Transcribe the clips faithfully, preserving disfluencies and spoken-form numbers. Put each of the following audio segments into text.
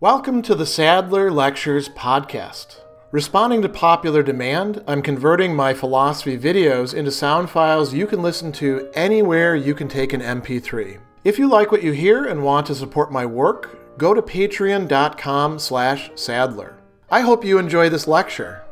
Welcome to the Sadler Lectures podcast. Responding to popular demand, I'm converting my philosophy videos into sound files you can listen to anywhere you can take an M P three. If you like what you hear and want to support my work, go to patreon.com slash Sadler. I hope you enjoy this lecture.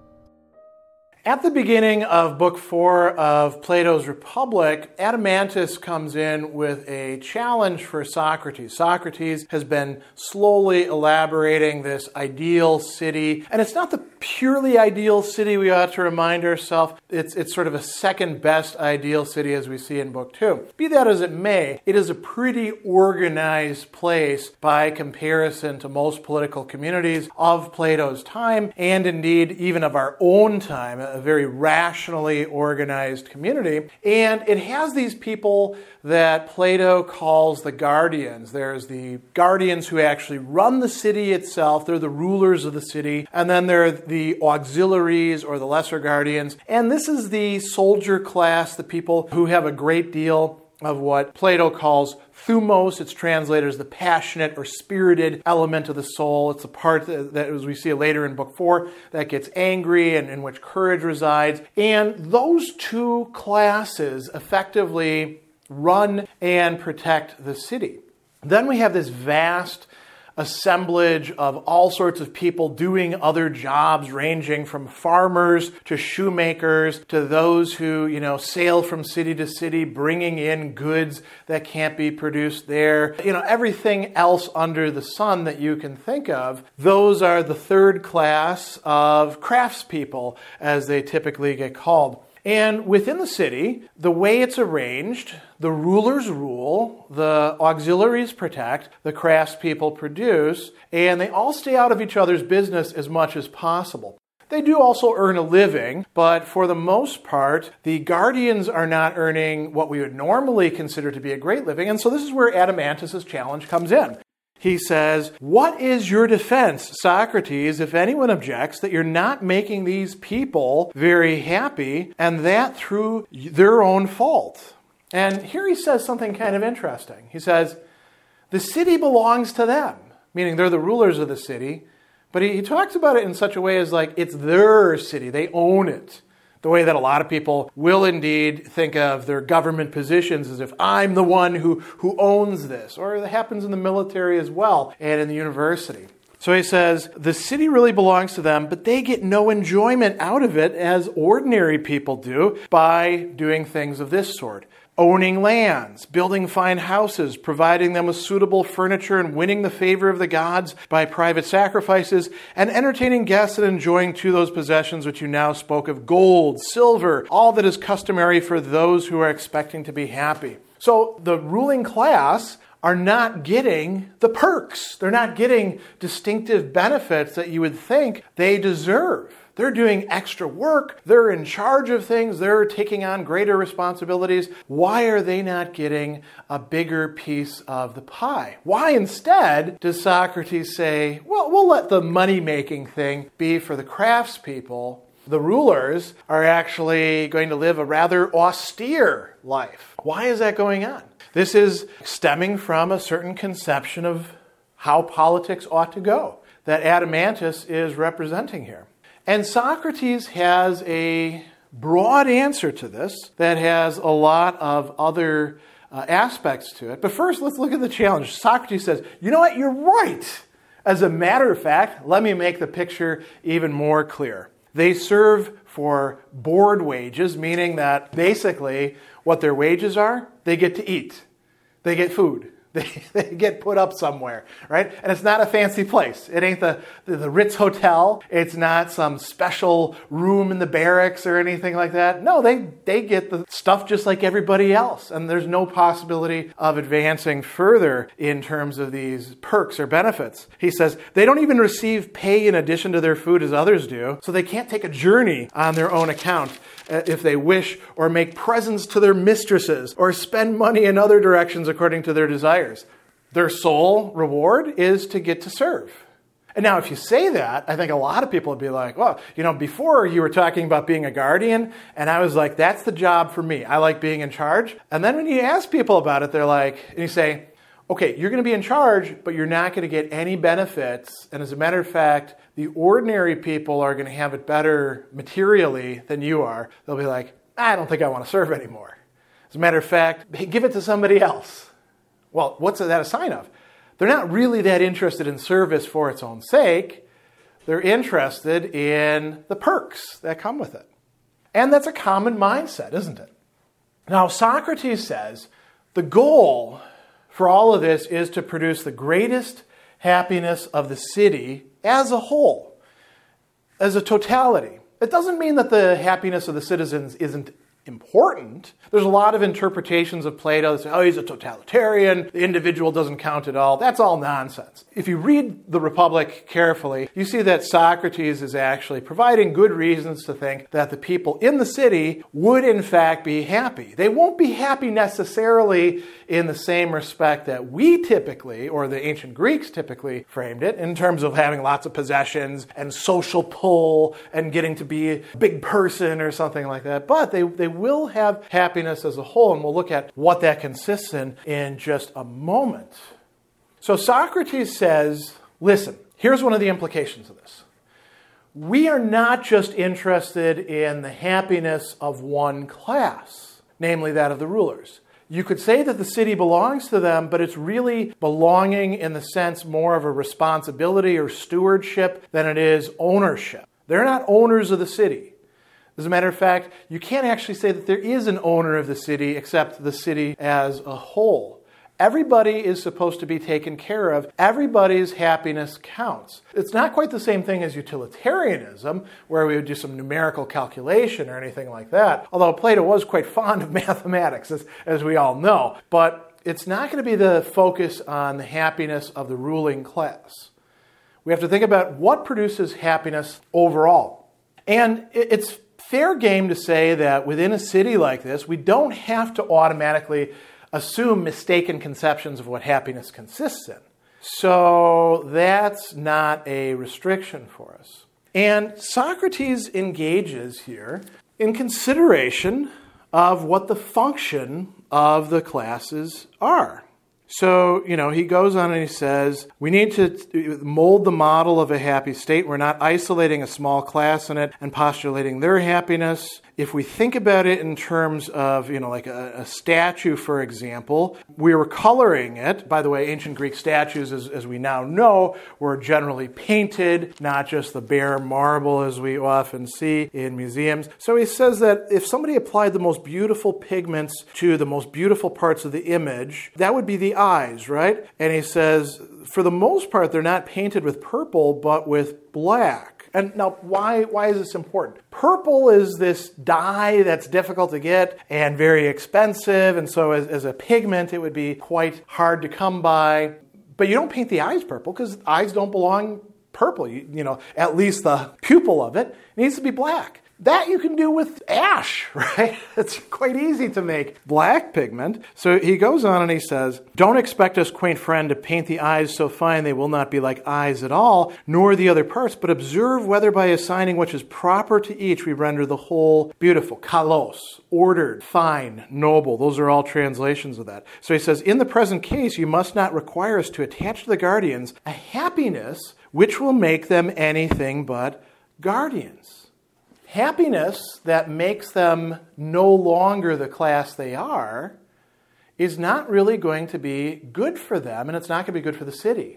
At the beginning of Book Four of Plato's Republic, Adeimantus comes in with a challenge for Socrates. Socrates has been slowly elaborating this ideal city, and it's not the purely ideal city we ought to remind ourselves. It's, it's sort of a second best ideal city as we see in Book Two. Be that as it may, it is a pretty organized place by comparison to most political communities of Plato's time, and indeed even of our own time. A very rationally organized community. And it has these people that Plato calls the guardians. There's the guardians who actually run the city itself. They're the rulers of the city. And then there are the auxiliaries or the lesser guardians. And this is the soldier class, the people who have a great deal of what Plato calls thumos. It's translated as the passionate or spirited element of the soul. It's the part that, that, as we see later in Book Four, that gets angry and in which courage resides. And those two classes effectively run and protect the city. Then we have this vast assemblage of all sorts of people doing other jobs, ranging from farmers to shoemakers to those who, you know, sail from city to city, bringing in goods that can't be produced there. You know, everything else under the sun that you can think of. Those are the third class of craftspeople, as they typically get called. And within the city, the way it's arranged, the rulers rule, the auxiliaries protect, the craftspeople produce, and they all stay out of each other's business as much as possible. They do also earn a living, but for the most part, the guardians are not earning what we would normally consider to be a great living, and so this is where Adeimantus' challenge comes in. He says, what is your defense, Socrates, if anyone objects that you're not making these people very happy, and that through their own fault? And here he says something kind of interesting. He says, the city belongs to them, meaning they're the rulers of the city, but he, he talks about it in such a way as like it's their city, they own it. The way that a lot of people will indeed think of their government positions as if I'm the one who, who owns this. Or it happens in the military as well and in the university. So he says, the city really belongs to them, but they get no enjoyment out of it as ordinary people do by doing things of this sort. Owning lands, building fine houses, providing them with suitable furniture and winning the favor of the gods by private sacrifices, and entertaining guests and enjoying to those possessions which you now spoke of, gold, silver, all that is customary for those who are expecting to be happy. So the ruling class are not getting the perks. They're not getting distinctive benefits that you would think they deserve. They're doing extra work. They're in charge of things. They're taking on greater responsibilities. Why are they not getting a bigger piece of the pie? Why instead does Socrates say, well, we'll let the money-making thing be for the craftspeople. The rulers are actually going to live a rather austere life. Why is that going on? This is stemming from a certain conception of how politics ought to go that Adeimantus is representing here. And Socrates has a broad answer to this that has a lot of other uh, aspects to it. But first, let's look at the challenge. Socrates says, you know what, you're right. As a matter of fact, let me make the picture even more clear. They serve for board wages, meaning that basically what their wages are, they get to eat. They get food. They, they get put up somewhere, right? And it's not a fancy place. It ain't the, the, the Ritz Hotel. It's not some special room in the barracks or anything like that. No, they, they get the stuff just like everybody else. And there's no possibility of advancing further in terms of these perks or benefits. He says they don't even receive pay in addition to their food as others do. So they can't take a journey on their own account if they wish, or make presents to their mistresses, or spend money in other directions according to their desires. Their sole reward is to get to serve. And now if you say that, I think a lot of people would be like, well, you know, before you were talking about being a guardian, and I was like, that's the job for me. I like being in charge. And then when you ask people about it, they're like, and you say, Okay, you're going to be in charge, but you're not going to get any benefits. And as a matter of fact, the ordinary people are going to have it better materially than you are. They'll be like, I don't think I want to serve anymore. As a matter of fact, give it to somebody else. Well, what's that a sign of? They're not really that interested in service for its own sake. They're interested in the perks that come with it. And that's a common mindset, isn't it? Now, Socrates says the goal for all of this is to produce the greatest happiness of the city as a whole, as a totality. It doesn't mean that the happiness of the citizens isn't important. There's a lot of interpretations of Plato that say, oh, he's a totalitarian, the individual doesn't count at all. That's all nonsense. If you read the Republic carefully, you see that Socrates is actually providing good reasons to think that the people in the city would in fact be happy. They won't be happy necessarily in the same respect that we typically, or the ancient Greeks typically framed it, in terms of having lots of possessions and social pull and getting to be a big person or something like that. But they, they will have happiness as a whole, and we'll look at what that consists in in just a moment. So Socrates says, listen, here's one of the implications of this. We are not just interested in the happiness of one class, namely that of the rulers. You could say that the city belongs to them, but it's really belonging in the sense more of a responsibility or stewardship than it is ownership. They're not owners of the city. As a matter of fact, you can't actually say that there is an owner of the city except the city as a whole. Everybody is supposed to be taken care of. Everybody's happiness counts. It's not quite the same thing as utilitarianism, where we would do some numerical calculation or anything like that, although Plato was quite fond of mathematics, as, as we all know. But it's not going to be the focus on the happiness of the ruling class. We have to think about what produces happiness overall. And it's fair game to say that within a city like this, we don't have to automatically assume mistaken conceptions of what happiness consists in. So that's not a restriction for us. And Socrates engages here in consideration of what the function of the classes are. So, you know, he goes on and he says, we need to mold the model of a happy state. We're not isolating a small class in it and postulating their happiness. If we think about it in terms of, you know, like a, a statue, for example, we were coloring it. By the way, ancient Greek statues, as, as we now know, were generally painted, not just the bare marble as we often see in museums. So he says that if somebody applied the most beautiful pigments to the most beautiful parts of the image, that would be the eyes, right? And he says, for the most part, they're not painted with purple, but with black. And now, why why is this important? Purple is this dye that's difficult to get and very expensive, and so as, as a pigment, it would be quite hard to come by. But you don't paint the eyes purple because eyes don't belong purple. You, you know, at least the pupil of it needs to be black. That you can do with ash, right? It's quite easy to make black pigment. So he goes on and he says, don't expect us, quaint friend, to paint the eyes so fine they will not be like eyes at all, nor the other parts, but observe whether by assigning which is proper to each we render the whole beautiful. Kalos, ordered, fine, noble. Those are all translations of that. So he says, in the present case, you must not require us to attach to the guardians a happiness which will make them anything but guardians. Happiness that makes them no longer the class they are is not really going to be good for them, and it's not going to be good for the city.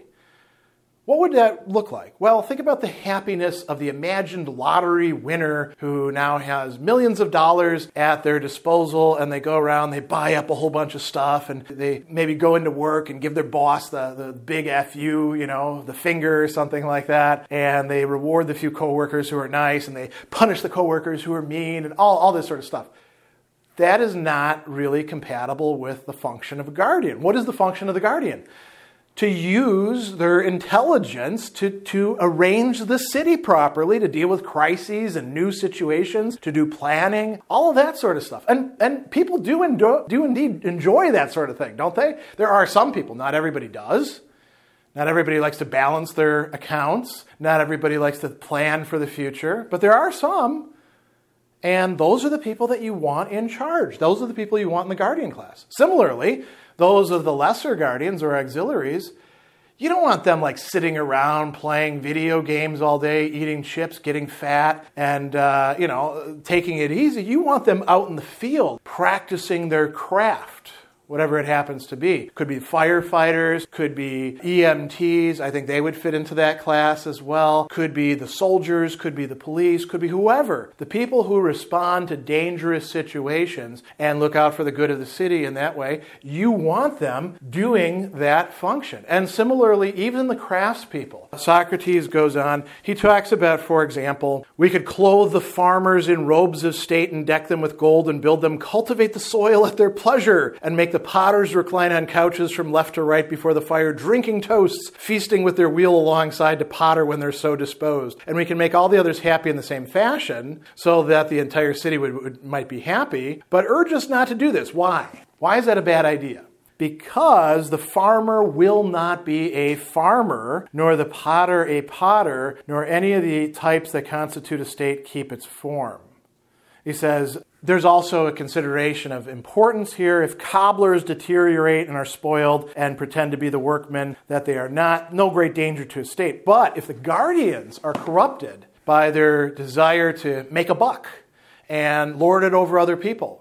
What would that look like? Well, think about the happiness of the imagined lottery winner who now has millions of dollars at their disposal, and they go around, they buy up a whole bunch of stuff, and they maybe go into work and give their boss the, the big F U, you know, the finger or something like that, and they reward the few coworkers who are nice, and they punish the coworkers who are mean, and all, all this sort of stuff. That is not really compatible with the function of a guardian. What is the function of the guardian? To use their intelligence to, to arrange the city properly, to deal with crises and new situations, to do planning, all of that sort of stuff. And and people do, endo- do indeed enjoy that sort of thing, don't they? There are some people, not everybody does. Not everybody likes to balance their accounts. Not everybody likes to plan for the future. But there are some. And those are the people that you want in charge. Those are the people you want in the guardian class. Similarly, those of the lesser guardians or auxiliaries, you don't want them like sitting around playing video games all day, eating chips, getting fat, and uh, you know, taking it easy. You want them out in the field practicing their craft, whatever it happens to be. Could be firefighters, could be E M Ts. I think they would fit into that class as well. Could be the soldiers, could be the police, could be whoever. The people who respond to dangerous situations and look out for the good of the city in that way, you want them doing that function. And similarly, even the craftspeople. Socrates goes on, he talks about, for example, we could clothe the farmers in robes of state and deck them with gold and build them, cultivate the soil at their pleasure, and make the potters recline on couches from left to right before the fire, drinking toasts, feasting with their wheel alongside to potter when they're so disposed. And we can make all the others happy in the same fashion so that the entire city would, would might be happy, but urge us not to do this. Why? Why is that a bad idea? Because the farmer will not be a farmer, nor the potter a potter, nor any of the types that constitute a state keep its form. He says, there's also a consideration of importance here. If cobblers deteriorate and are spoiled and pretend to be the workmen that they are not, no great danger to a state. But if the guardians are corrupted by their desire to make a buck and lord it over other people,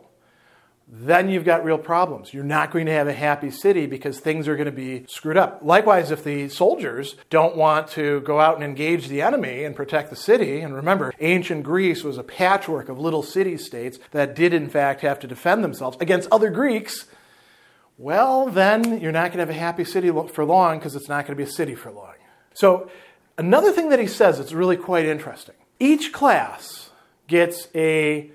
then you've got real problems. You're not going to have a happy city because things are going to be screwed up. Likewise, if the soldiers don't want to go out and engage the enemy and protect the city, and remember, ancient Greece was a patchwork of little city-states that did in fact have to defend themselves against other Greeks, well, then you're not going to have a happy city for long because it's not going to be a city for long. So another thing that he says that's really quite interesting. Each class gets a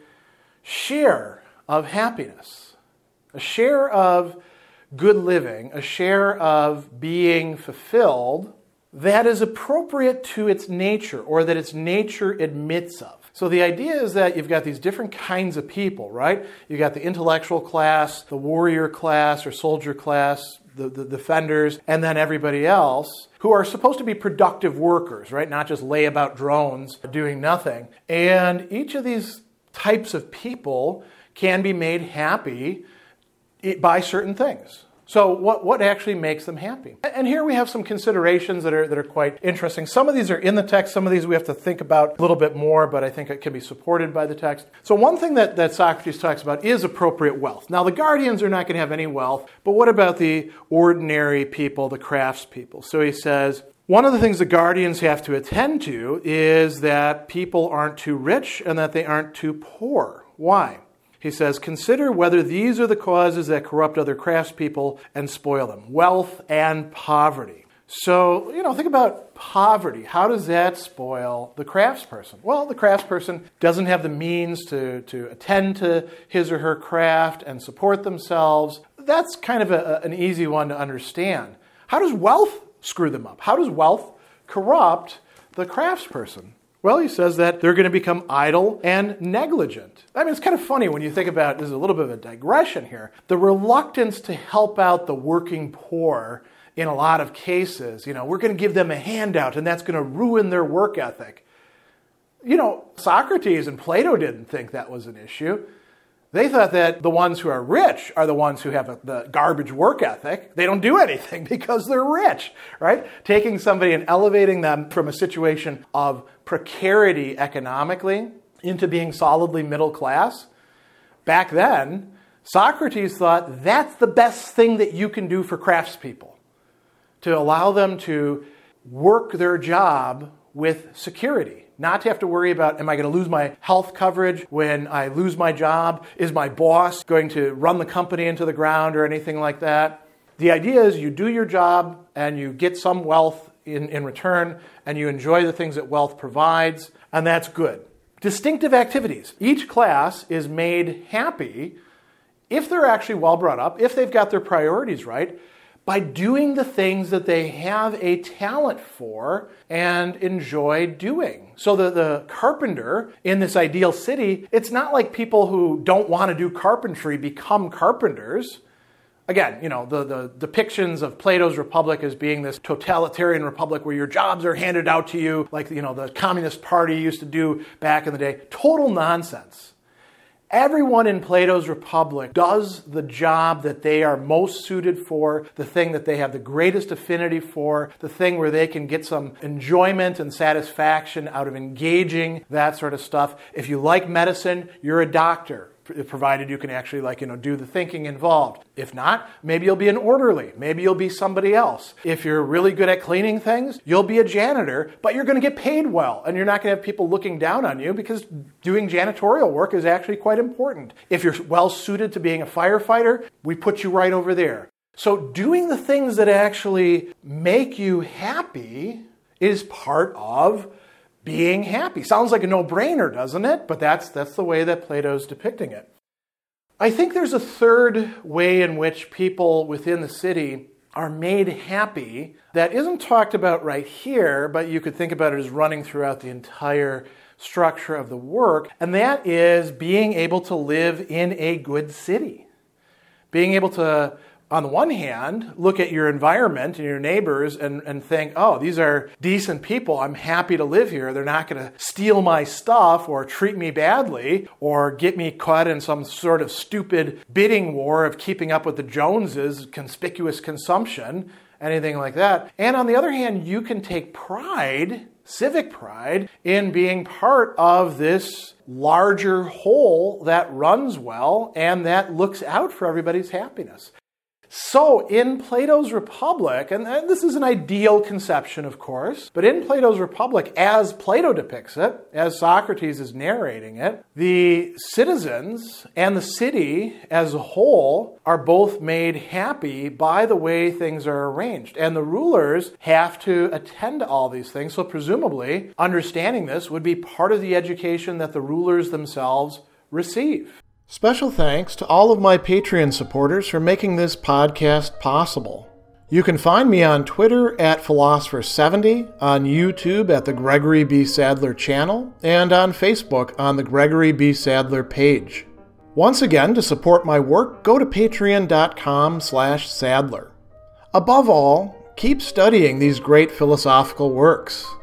share of happiness, a share of good living, a share of being fulfilled that is appropriate to its nature or that its nature admits of. So the idea is that you've got these different kinds of people, right? You've got the intellectual class, the warrior class or soldier class, the, the defenders, and then everybody else who are supposed to be productive workers, right? Not just lay about drones doing nothing. And each of these types of people can be made happy by certain things. So what, what actually makes them happy? And here we have some considerations that are that are quite interesting. Some of these are in the text, some of these we have to think about a little bit more, but I think it can be supported by the text. So one thing that, that Socrates talks about is appropriate wealth. Now the guardians are not going to have any wealth, but what about the ordinary people, the craftspeople? So he says, one of the things the guardians have to attend to is that people aren't too rich and that they aren't too poor. Why? He says, consider whether these are the causes that corrupt other craftspeople and spoil them. Wealth and poverty. So, you know, think about poverty. How does that spoil the craftsperson? Well, the craftsperson doesn't have the means to, to attend to his or her craft and support themselves. That's kind of a, an easy one to understand. How does wealth screw them up? How does wealth corrupt the craftsperson? Well, he says that they're going to become idle and negligent. I mean, it's kind of funny when you think about, this is a little bit of a digression here, the reluctance to help out the working poor in a lot of cases. You know, we're going to give them a handout and that's going to ruin their work ethic. You know, Socrates and Plato didn't think that was an issue. They thought that the ones who are rich are the ones who have a, the garbage work ethic. They don't do anything because they're rich, right? Taking somebody and elevating them from a situation of precarity economically into being solidly middle class. Back then, Socrates thought that's the best thing that you can do for craftspeople, to allow them to work their job with security. Not to have to worry about, am I going to lose my health coverage when I lose my job? Is my boss going to run the company into the ground or anything like that? The idea is you do your job and you get some wealth in, in return and you enjoy the things that wealth provides, and that's good. Distinctive activities. Each class is made happy if they're actually well brought up, if they've got their priorities right, by doing the things that they have a talent for and enjoy doing. So the, the carpenter in this ideal city, it's not like people who don't want to do carpentry become carpenters. Again, you know, the, the depictions of Plato's Republic as being this totalitarian republic where your jobs are handed out to you like, you know, the Communist Party used to do back in the day. Total nonsense. Everyone in Plato's Republic does the job that they are most suited for, the thing that they have the greatest affinity for, the thing where they can get some enjoyment and satisfaction out of engaging, that sort of stuff. If you like medicine, you're a doctor, provided you can actually, like, you know, do the thinking involved. If not, maybe you'll be an orderly. Maybe you'll be somebody else. If you're really good at cleaning things, you'll be a janitor, but you're going to get paid well, and you're not going to have people looking down on you because doing janitorial work is actually quite important. If you're well suited to being a firefighter, we put you right over there. So doing the things that actually make you happy is part of being happy. Sounds like a no-brainer, doesn't it? But that's that's the way that Plato's depicting it. I think there's a third way in which people within the city are made happy that isn't talked about right here, but you could think about it as running throughout the entire structure of the work, and that is being able to live in a good city. Being able to, on the one hand, look at your environment and your neighbors and, and think, oh, these are decent people. I'm happy to live here. They're not going to steal my stuff or treat me badly or get me caught in some sort of stupid bidding war of keeping up with the Joneses, conspicuous consumption, anything like that. And on the other hand, you can take pride, civic pride, in being part of this larger whole that runs well and that looks out for everybody's happiness. So in Plato's Republic, and this is an ideal conception, of course, but in Plato's Republic, as Plato depicts it, as Socrates is narrating it, the citizens and the city as a whole are both made happy by the way things are arranged. And the rulers have to attend to all these things. So presumably, understanding this would be part of the education that the rulers themselves receive. Special thanks to all of my Patreon supporters for making this podcast possible. You can find me on Twitter at Philosopher seventy, on YouTube at the Gregory B. Sadler channel, and on Facebook on the Gregory B. Sadler page. Once again, to support my work, go to patreon.com slash Sadler. Above all, keep studying these great philosophical works.